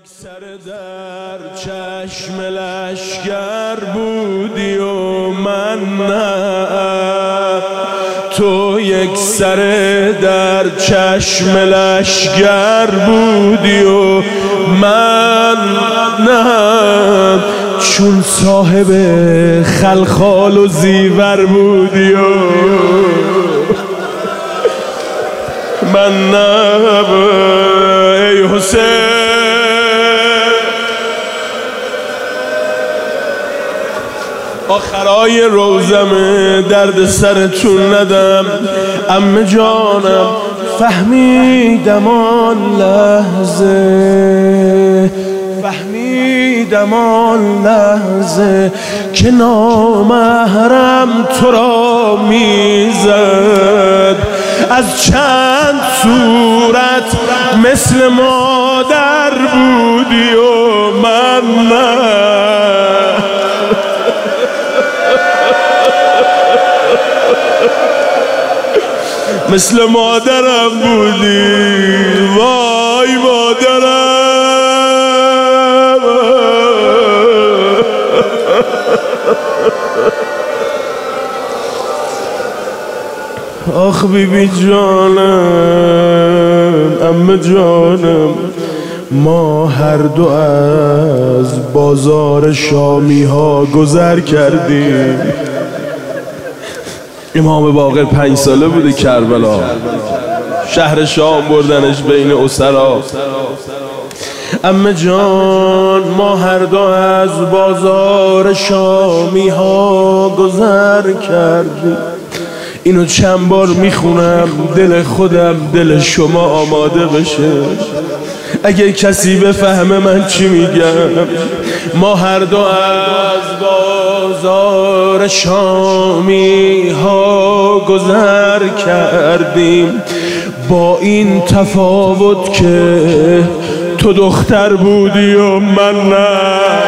سر در چشم لشگر بودی و من نه، تو یک سر در چشم لشگر بودی و من نه، چون صاحب خلخال و زیور بودی و من نه. ای حسین آخرای روزم درد سرتون ندم، عمه جانم فهمیدم آن لحظه که نامحرم تو را میزد، از چند صورت مثل مادر بودی و من نه. مثل مادرم بودی، وای مادرم. آخ بیبی جانم، عمه جانم، ما هر دو از بازار شامی ها گذر کردیم. امام باقر 5 ساله بوده کربلا، شهر شام بردنش بین اسرا. عمه جان ما هر دو از بازار شامی ها گذر کردیم. اینو چند بار میخونم دل خودم دل شما آماده بشه، اگه کسی بفهمه من چی میگم. ما هر دو از بازار شامی ها گذر کردیم، با این تفاوت که تو دختر بودی و من نه.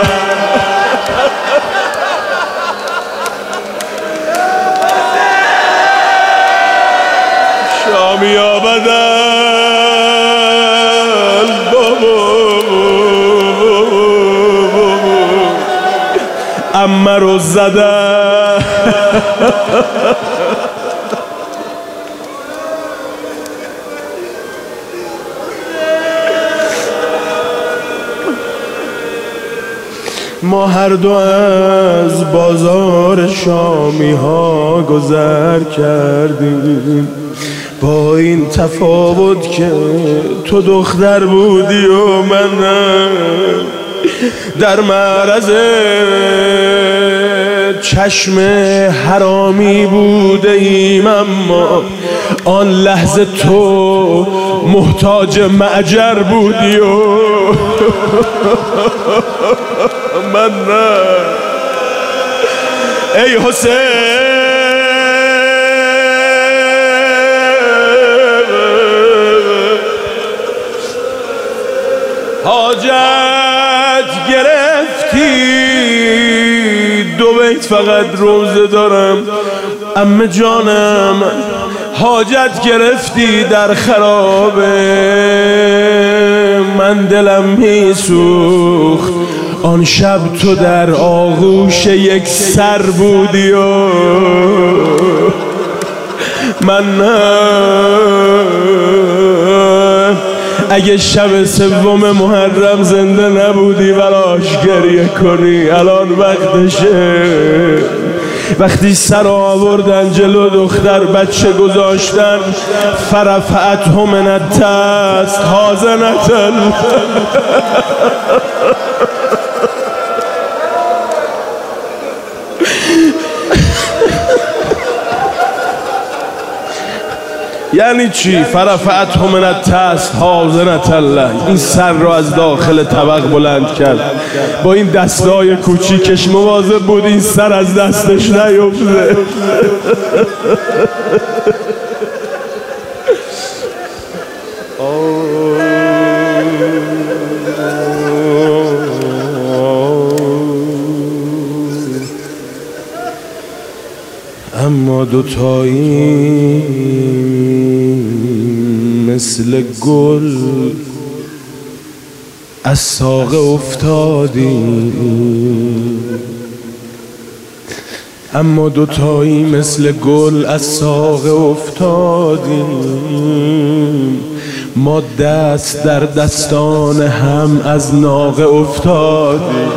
شامی ها بدل عمه رو زده. ما هر دو از بازار شامی ها گذر کردیم، با این تفاوت که تو دختر بودی و من در معرض چشم حرامی بوده ایم، اما آن لحظه تو محتاج معجر بودی و من نه. ای حسین حاجت گرفتی، 2 بیت فقط روزه دارم. عمه جانم حاجت گرفتی در خرابه، من دلم میسوخت آن شب تو در آغوش یک سر بودی و من نه. اگه شب 3 محرم زنده نبودی براش گریه کنی، الان وقتشه. وقتی سر آوردن جلو دختر بچه گذاشتن، فرفعته من الدست حاضنة. یعنی چی؟ فرفعته من الدست حاضنة الله. این سر را از داخل طبق بلند کرد، با این دستای کوچیکش مواظب بود این سر از دستش نیفته. اما دوتایی مثل گل از ساقه افتادیم، اما دوتایی مثل گل از ساقه افتادیم. ما دست در دستان هم از ناقه افتادیم.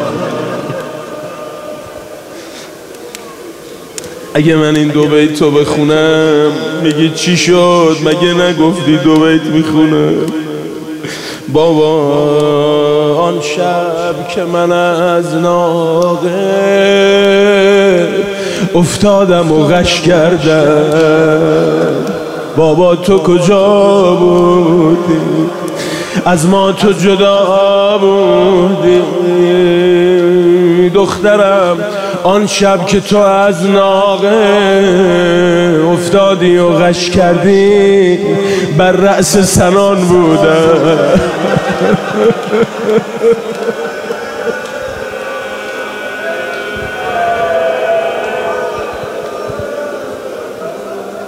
اگه من این دو بیت رو بخونم میگی چی شد؟ مگه نگفتی دو بیت میخونم؟ بابا آن شب که من از ناقه افتادم و غش کردم، بابا تو کجا بودی؟ از ما تو جدا بودی دخترم. آن شب که تو از ناقه افتادی و غش کردی بر رأس سنان بودم.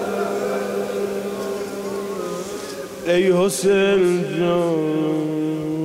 ای حسین جان